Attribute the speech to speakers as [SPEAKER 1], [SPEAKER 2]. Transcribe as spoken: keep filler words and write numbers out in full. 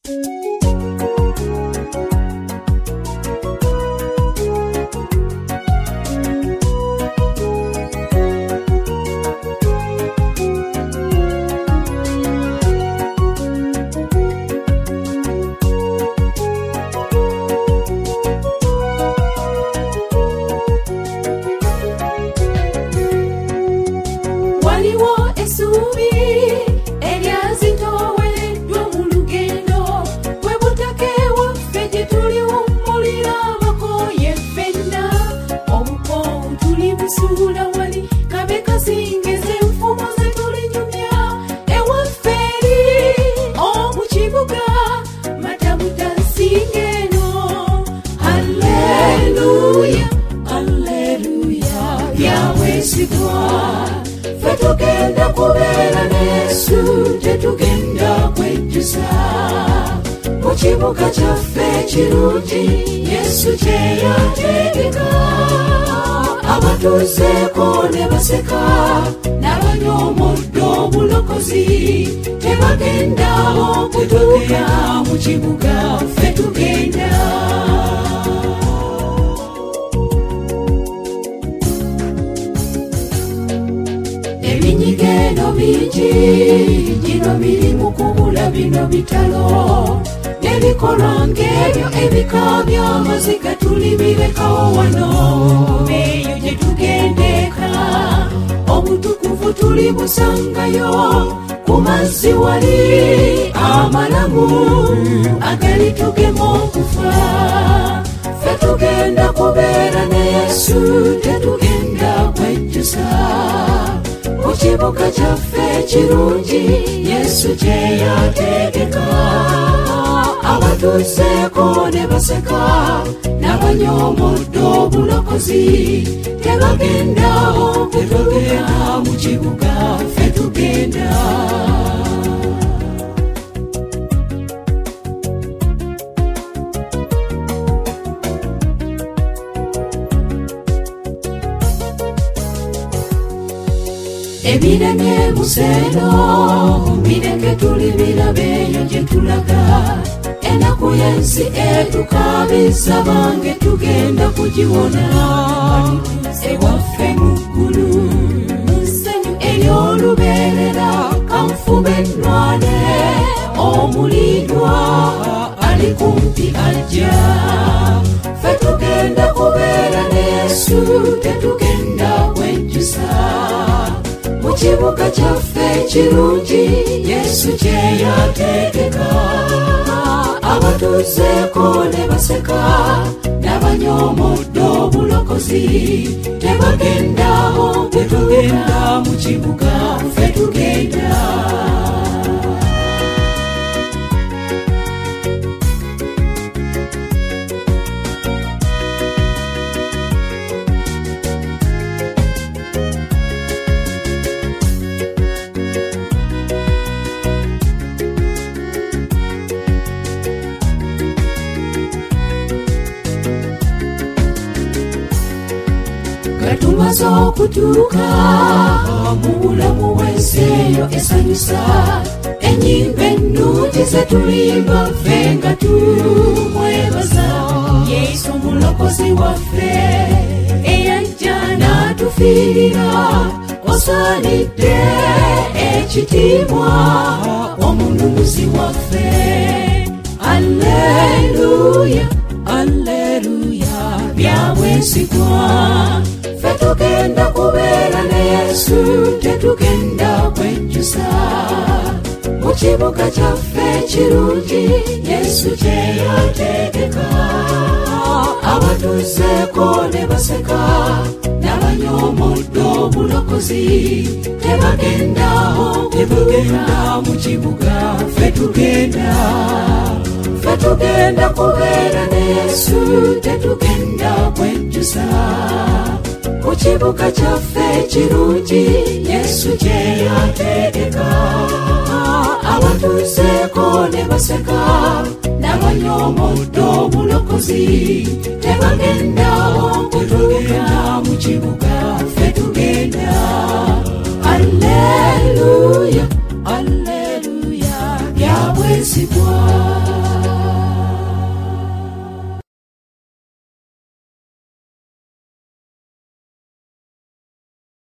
[SPEAKER 1] Fetugenda kubera Yesu, tetugenda kwejusa. Mukibuga kyaffe kirungi, Yesu kye yategeka. Abatuuseeko ne baseka, n'abanyoomodde obulokozi, tebagenda okutuuka mu kibuga fetugenda. Ebinyigendo bingi, gino mirimu kubula bino bitalo. Nebikolwa ng'ebyo ebika by'amaziga tulibirekawo wano. Eyo gye tugendeka, obutukuvu tulibusangayo. Ku mazzi wali amalamu, agali tugema okufa. Ffe tugenda kubeera ne Yesu, tetugenda kwejjusa. Mukibuga kyaffe kirungi, Yesu kye yategeka. Abatuuseeko ne baseka, n'abanyoomodde obulokozi, tebagenda okutuuka mu kibuga ffe tugenda. Ebiremye museeno, bireke tulibirabe eyo gye tulaga. Enaku y'ensi etukaabiza bange tugenda kugiwona. Ewaffe mu ggulu, nsenyu ery'olubeerera, kanfube nnwane, omulindwa ali kumpi ajja. Ffe tugenda kubeera ne Yesu, tetugenda kwejjusa. Mukibuga kyaffe kirungi, Yesu kye yategeka. Abatuuseeko ne baseka, n'abanyoomodde obulokozi, tebagenda okutugenda mu kibuga ffe tugenda. Tumaze okutuuka mu bulamu bw'ensi eyo esanyusa. Ennyimba ennungi ze tulimba ffe nga tumwebaza. Yesu omulokozi waffe, eyajja n'atufiirira. Osaanidde ekitiibwa, omununuzi waffe. Alleluya, alleluya, byabwesigwa. Ffe tugenda kubeera ne Yesu, tetugenda kwejjusa. Mukibuga kyaffe kirungi, Yesu kye yategeka. Abatuuseeko ne baseka, n'abanyoomodde obulokozi, tebagenda okutugenda mu kibuga ffe tugenda. Ffe tugenda kubeera ne Yesu, tetugenda kwejjusa. Mukibuga kyaffe kirungi, Yesu kye yategeka. Abatuuseeko ne baseka, n'abanyoomodde obulokozi, tebagenda okutugenda mu kibuga ffe tugenda. Alleluya, alleluya, byabwesigwa.